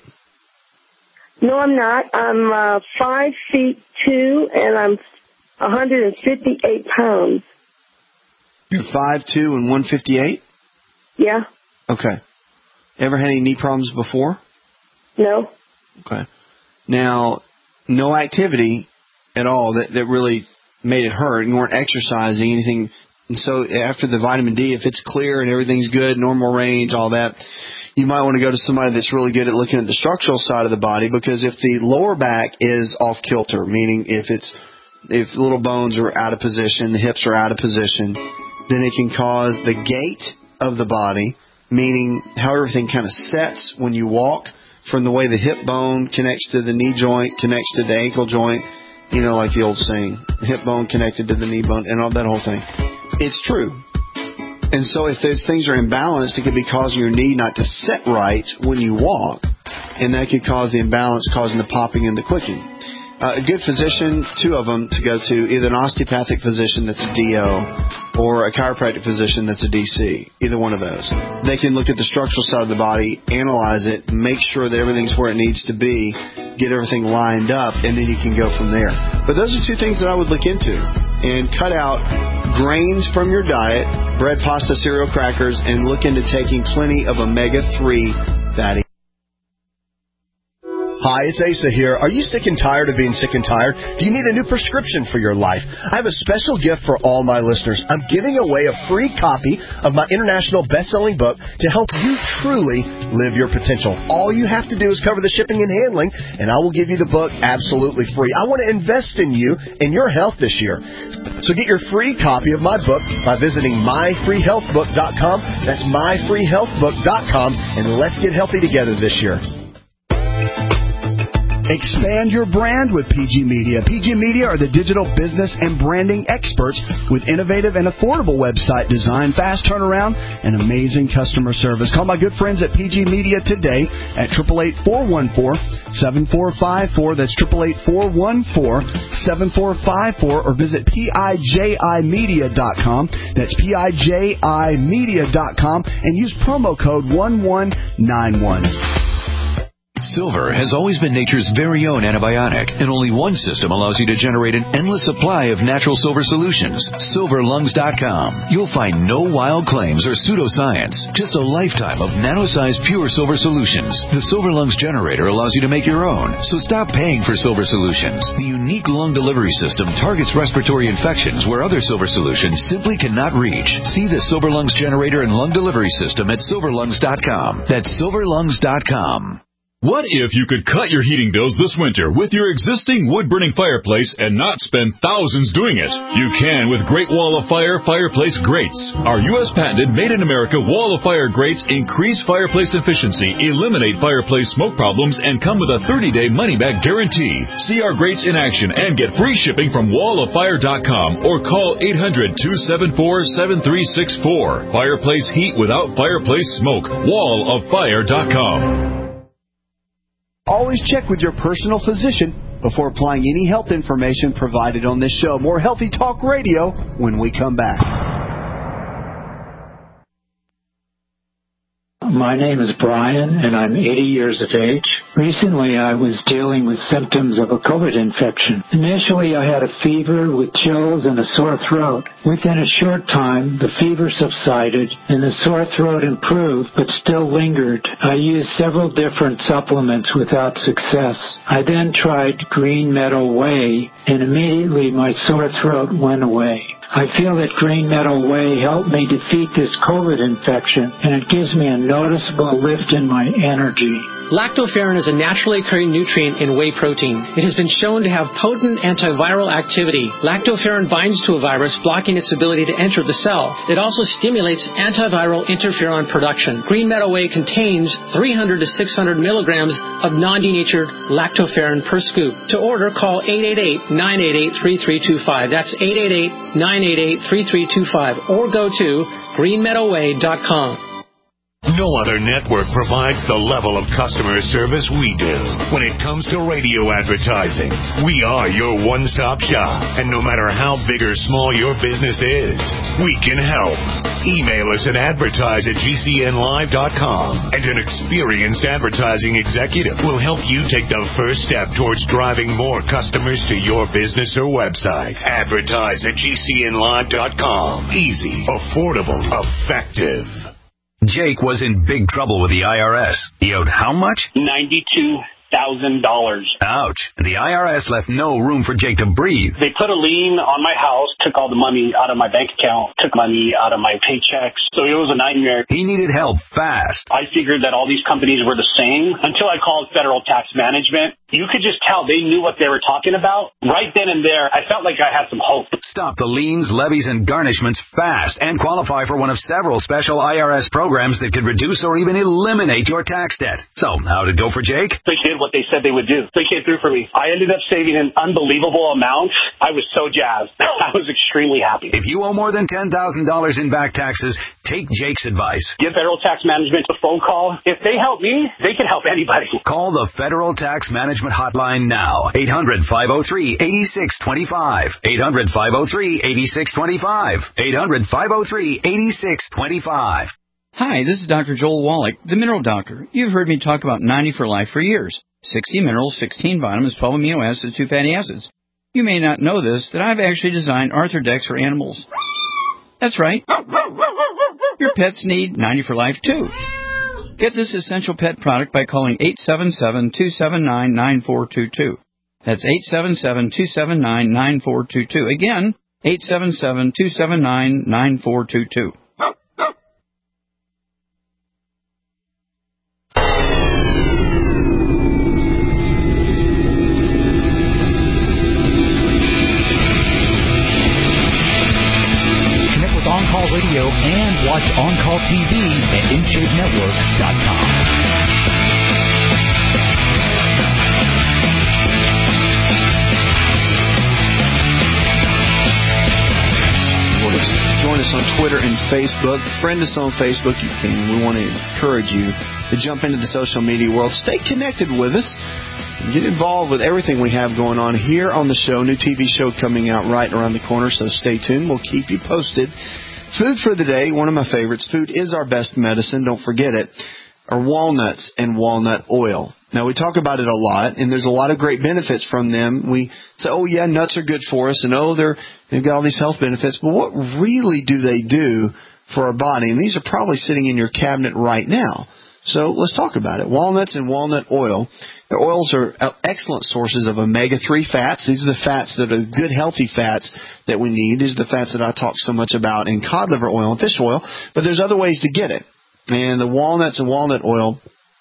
S19: No, I'm not. I'm uh, five feet two, and I'm one hundred fifty-eight pounds.
S2: You're five two and one fifty-eight?
S19: Yeah.
S2: Okay. Ever had any knee problems before?
S19: No.
S2: Okay. Now, no activity at all that, that really made it hurt. You weren't exercising, anything. And so after the vitamin D, if it's clear and everything's good, normal range, all that, you might want to go to somebody that's really good at looking at the structural side of the body, because if the lower back is off kilter, meaning if it's if the little bones are out of position, the hips are out of position, then it can cause the gait of the body, meaning how everything kind of sets when you walk, from the way the hip bone connects to the knee joint, connects to the ankle joint, you know, like the old saying, hip bone connected to the knee bone, and all that whole thing. It's true. And so if those things are imbalanced, it could be causing your knee not to set right when you walk, and that could cause the imbalance, causing the popping and the clicking. Uh, a good physician, two of them to go to, either an osteopathic physician that's a D O or a chiropractic physician that's a D C, either one of those. They can look at the structural side of the body, analyze it, make sure that everything's where it needs to be, get everything lined up, and then you can go from there. But those are two things that I would look into. And cut out grains from your diet, bread, pasta, cereal, crackers, and look into taking plenty of omega three fatty.
S20: Hi, it's Asa here. Are you sick and tired of being sick and tired? Do you need a new prescription for your life? I have a special gift for all my listeners. I'm giving away a free copy of my international best-selling book to help you truly live your potential. All you have to do is cover the shipping and handling, and I will give you the book absolutely free. I want to invest in you and your health this year. So get your free copy of my book by visiting my free health book dot com. That's my free health book dot com, and let's get healthy together this year. Expand your brand with P G Media. P G Media are the digital business and branding experts with innovative and affordable website design, fast turnaround, and amazing customer service. Call my good friends at P G Media today at eight eight eight, four one four, seven four five four. That's eight eight eight, four one four, seven four five four, or visit P I J I media dot com. That's P I J I media dot com and use promo code one one nine one.
S21: Silver has always been nature's very own antibiotic, and only one system allows you to generate an endless supply of natural silver solutions. silver lungs dot com. You'll find no wild claims or pseudoscience, just a lifetime of nano-sized pure silver solutions. The Silver Lungs generator allows you to make your own, so stop paying for silver solutions. The unique lung delivery system targets respiratory infections where other silver solutions simply cannot reach. See the Silver Lungs generator and lung delivery system at silver lungs dot com. That's silver lungs dot com.
S22: What if you could cut your heating bills this winter with your existing wood-burning fireplace and not spend thousands doing it? You can with Great Wall of Fire Fireplace Grates. Our U S patented made-in-America Wall of Fire grates increase fireplace efficiency, eliminate fireplace smoke problems, and come with a thirty-day money-back guarantee. See our grates in action and get free shipping from wall of fire dot com or call eight hundred, two seven four, seven three six four. Fireplace heat without fireplace smoke. wall of fire dot com.
S20: Always check with your personal physician before applying any health information provided on this show. More Healthy Talk Radio when we come back.
S23: My name is Brian, and I'm eighty years of age. Recently, I was dealing with symptoms of a COVID infection. Initially, I had a fever with chills and a sore throat. Within a short time, the fever subsided, and the sore throat improved, but still lingered. I used several different supplements without success. I then tried Green Meadow Whey, and immediately my sore throat went away. I feel that Green Meadow Whey helped me defeat this COVID infection, and it gives me a noticeable lift in my energy.
S24: Lactoferrin is a naturally occurring nutrient in whey protein. It has been shown to have potent antiviral activity. Lactoferrin binds to a virus, blocking its ability to enter the cell. It also stimulates antiviral interferon production. Green Meadow Whey contains three hundred to six hundred milligrams of non-denatured lactoferrin per scoop. To order, call eight eight eight, nine eight eight, three three two five. That's eight eight eight, nine eight eight, three three two five. Or go to green meadow way dot com.
S25: No other network provides the level of customer service we do. When it comes to radio advertising, we are your one-stop shop. And no matter how big or small your business is, we can help. Email us at advertise at g c n live dot com, and an experienced advertising executive will help you take the first step towards driving more customers to your business or website. Advertise at g c n live dot com. Easy, affordable, effective.
S11: Jake was in big trouble with the I R S. He owed how much?
S12: ninety-two thousand dollars.
S11: Ouch. The I R S left no room for Jake to breathe.
S12: They put a lien on my house, took all the money out of my bank account, took money out of my paychecks. So it was a nightmare.
S11: He needed help fast.
S12: I figured that all these companies were the same until I called Federal Tax Management. You could just tell they knew what they were talking about. Right then and there, I felt like I had some hope.
S11: Stop the liens, levies, and garnishments fast and qualify for one of several special I R S programs that could reduce or even eliminate your tax debt. So, how'd it go for Jake?
S12: They did what they said they would do. They came through for me. I ended up saving an unbelievable amount. I was so jazzed. I was extremely happy.
S11: If you owe more than ten thousand dollars in back taxes, take Jake's advice.
S12: Give Federal Tax Management a phone call. If they help me, they can help anybody.
S11: Call the Federal Tax Management hotline now. eight hundred, five oh three, eight six two five. eight hundred, five oh three, eight six two five. eight hundred, five oh three, eight six two five.
S26: Hi, this is Doctor Joel Wallach, the Mineral Doctor. You've heard me talk about ninety for Life for years. sixty minerals, sixteen vitamins, twelve amino acids, two fatty acids. You may not know this, that I've actually designed Arthrodex for animals. That's right. Your pets need ninety for Life, too. Get this essential pet product by calling eight seven seven, two seven nine, nine four two two. That's eight seven seven, two seven nine, nine four two two. Again, eight seven seven, two seven nine, nine four two two.
S13: On-Call Radio and watch On-Call T V at in shape network dot com.
S2: Join us on Twitter and Facebook. Friend us on Facebook. You can. We want to encourage you to jump into the social media world. Stay connected with us. Get involved with everything we have going on here on the show. New T V show coming out right around the corner, so stay tuned. We'll keep you posted. Food for the day, one of my favorites. Food is our best medicine, don't forget it, are walnuts and walnut oil. Now, we talk about it a lot, and there's a lot of great benefits from them. We say, oh, yeah, nuts are good for us, and oh, they're, they've got all these health benefits. But what really do they do for our body? And these are probably sitting in your cabinet right now. So let's talk about it. Walnuts and walnut oil. The oils are excellent sources of omega three fats. These are the fats that are good, healthy fats that we need. These are the fats that I talk so much about in cod liver oil and fish oil. But there's other ways to get it. And the walnuts and walnut oil,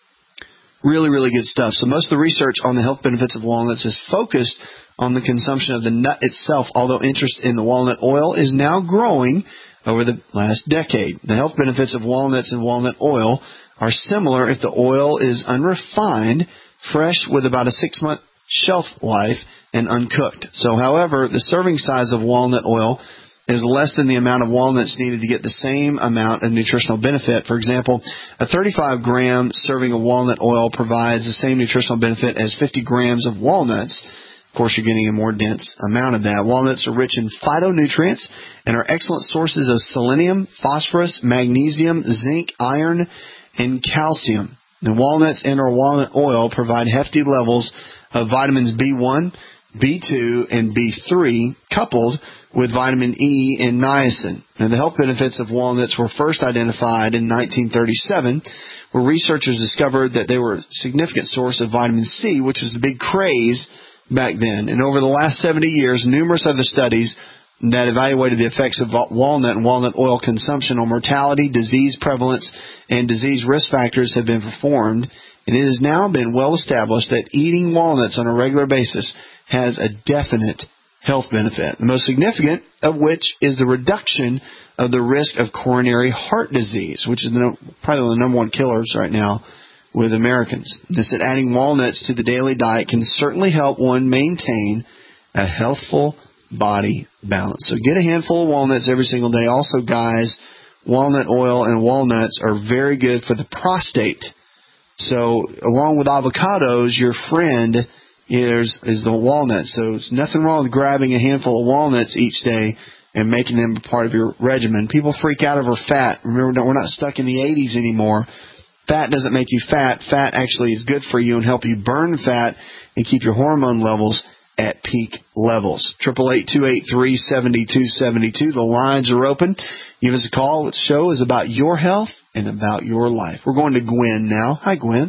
S2: really, really good stuff. So most of the research on the health benefits of walnuts is focused on the consumption of the nut itself, although interest in the walnut oil is now growing over the last decade. The health benefits of walnuts and walnut oil are similar if the oil is unrefined, fresh with about a six-month shelf life, and uncooked. So, however, the serving size of walnut oil is less than the amount of walnuts needed to get the same amount of nutritional benefit. For example, a thirty-five gram serving of walnut oil provides the same nutritional benefit as fifty grams of walnuts. Of course, you're getting a more dense amount of that. Walnuts are rich in phytonutrients and are excellent sources of selenium, phosphorus, magnesium, zinc, iron, and calcium. The walnuts and or walnut oil provide hefty levels of vitamins B one, B two, and B three, coupled with vitamin E and niacin. Now, the health benefits of walnuts were first identified in nineteen thirty-seven, where researchers discovered that they were a significant source of vitamin C, which was the big craze back then. And over the last seventy years, numerous other studies that evaluated the effects of walnut and walnut oil consumption on mortality, disease prevalence, and disease risk factors have been performed, and it has now been well established that eating walnuts on a regular basis has a definite health benefit, the most significant of which is the reduction of the risk of coronary heart disease, which is the, probably the number one killers right now with Americans. This that adding walnuts to the daily diet can certainly help one maintain a healthful body balance. So get a handful of walnuts every single day. Also, guys, walnut oil and walnuts are very good for the prostate. So along with avocados, your friend is is the walnut. So it's nothing wrong with grabbing a handful of walnuts each day and making them a part of your regimen. People freak out over fat. Remember, we're not stuck in the eighties anymore. Fat doesn't make you fat. Fat actually is good for you and help you burn fat and keep your hormone levels at peak levels. eight eight eight, two eight three, seven two seven two. The lines are open. Give us a call. The show is about your health and about your life. We're going to Gwen now. Hi, Gwen.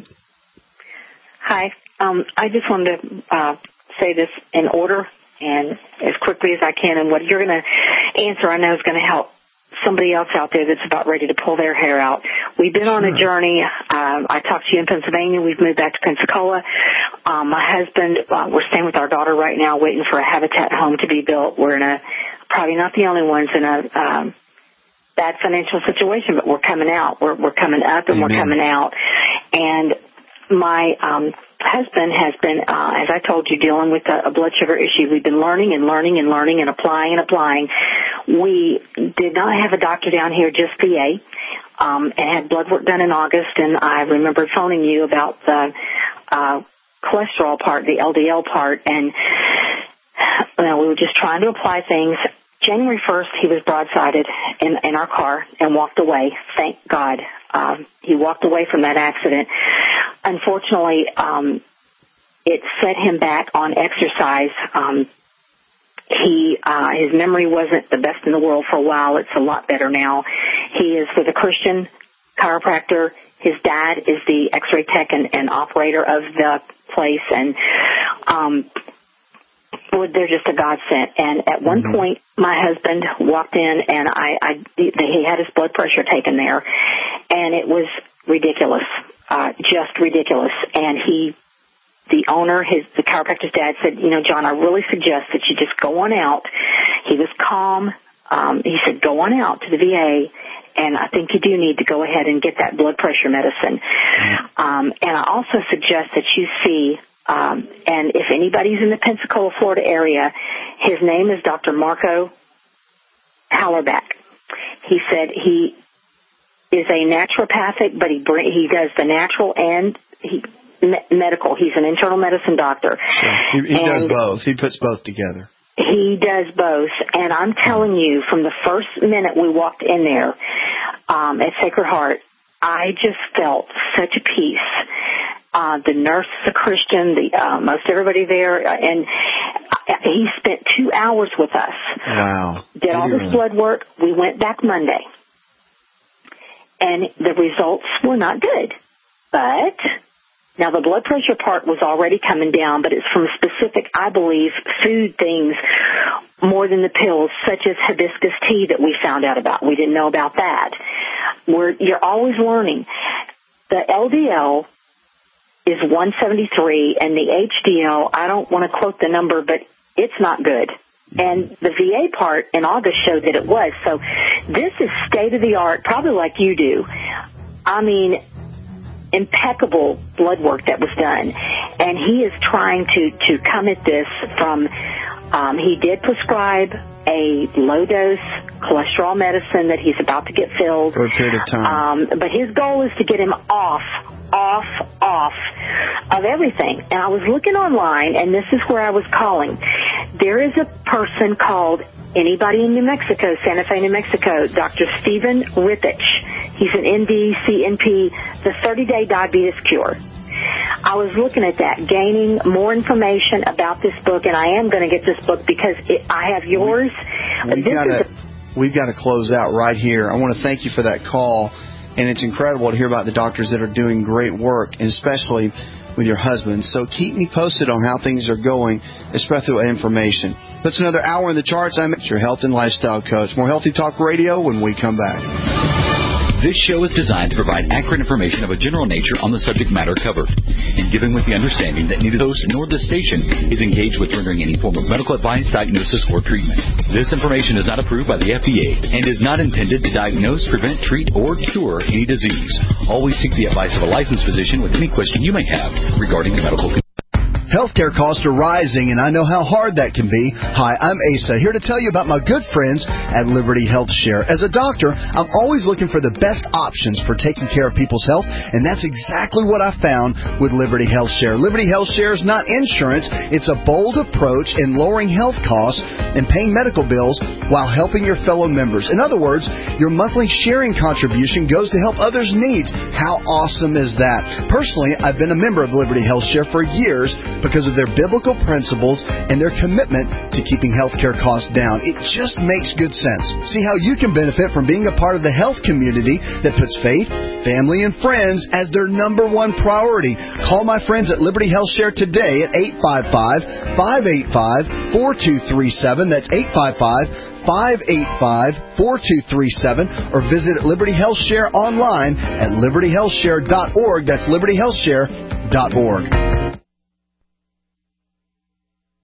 S3: Hi. Um, I just wanted to uh, say this in order and as quickly as I can. And what you're going to answer, I know, is going to help somebody else out there that's about ready to pull their hair out. We've been on a journey. Um, I talked to you in Pennsylvania. We've moved back to Pensacola. Um, my husband, uh, we're staying with our daughter right now, waiting for a Habitat home to be built. We're in a, probably not the only ones in a um, bad financial situation, but we're coming out. We're, we're coming up and Amen. We're coming out. And my um, husband has been, uh, as I told you, dealing with a, a blood sugar issue. We've been learning and learning and learning and applying and applying. We did not have a doctor down here, just P A, um, and had blood work done in August. And I remember phoning you about the uh, cholesterol part, the L D L part, and you know, we were just trying to apply things. January first, he was broadsided in, in our car and walked away. Thank God. Um, he walked away from that accident. Unfortunately, um, it set him back on exercise. Um, he, uh, his memory wasn't the best in the world for a while. It's a lot better now. He is with a Christian chiropractor. His dad is the X-ray tech and, and operator of the place, and um, well, they're just a godsend. And at one mm-hmm. point, my husband walked in, and I, I he had his blood pressure taken there, and it was ridiculous, uh, just ridiculous. And he, the owner, his the chiropractor's dad said, you know, John, I really suggest that you just go on out. He was calm. Um, he said, go on out to the V A, and I think you do need to go ahead and get that blood pressure medicine. Mm-hmm. Um, and I also suggest that you see, um, and if anybody's in the Pensacola, Florida area, his name is Doctor Marco Hallerback. He said he is a naturopathic, but he bring, he does the natural and he me- medical. He's an internal medicine doctor.
S4: Sure. He, he does both. He puts both together.
S3: He does both, and I'm telling you, from the first minute we walked in there um, at Sacred Heart, I just felt such a peace. Uh, the nurse is a Christian, the, uh, most everybody there, and he spent two hours with us.
S4: Wow.
S3: Did all this blood work. We went back Monday, and the results were not good, but... Now, the blood pressure part was already coming down, but it's from specific, I believe, food things more than the pills, such as hibiscus tea that we found out about. We didn't know about that. We're, you're always learning. The L D L is one seventy-three, and the H D L, I don't want to quote the number, but it's not good. And the V A part in August showed that it was. So this is state-of-the-art, probably like you do. I mean... impeccable blood work that was done, and he is trying to to come at this from um he did prescribe a low dose cholesterol medicine that he's about to get filled
S4: for a period of time,
S3: um but his goal is to get him off off off of everything. And I was looking online, and this is where I was calling. There is a person called, anybody in New Mexico, Santa Fe, New Mexico, Doctor Stephen Rippich. He's an M D, C N P, the thirty-day diabetes cure. I was looking at that, gaining more information about this book, and I am going to get this book because it, I have yours.
S4: We, we've got to we've got to close out right here. I want to thank you for that call, and it's incredible to hear about the doctors that are doing great work, and especially with your husband. So keep me posted on how things are going, especially with information. That's another hour in the charts. I'm your health and lifestyle coach. More Healthy Talk Radio when we come back.
S13: This show is designed to provide accurate information of a general nature on the subject matter covered, and given with the understanding that neither host nor the station is engaged with rendering any form of medical advice, diagnosis, or treatment. This information is not approved by the F D A and is not intended to diagnose, prevent, treat, or cure any disease. Always seek the advice of a licensed physician with any question you may have regarding the medical condition.
S20: Healthcare costs are rising, and I know how hard that can be. Hi, I'm Asa, here to tell you about my good friends at Liberty Health Share. As a doctor, I'm always looking for the best options for taking care of people's health, and that's exactly what I found with Liberty Health Share. Liberty Health Share is not insurance. It's a bold approach in lowering health costs and paying medical bills while helping your fellow members. In other words, your monthly sharing contribution goes to help others' needs. How awesome is that? Personally, I've been a member of Liberty Health Share for years, because of their biblical principles and their commitment to keeping healthcare costs down. It just makes good sense. See how you can benefit from being a part of the health community that puts faith, family, and friends as their number one priority. Call my friends at Liberty Health Share today at eight five five, five eight five, four two three seven. That's eight five five, five eight five, four two three seven, or visit Liberty Health Share online at liberty health share dot org. That's liberty health share dot org.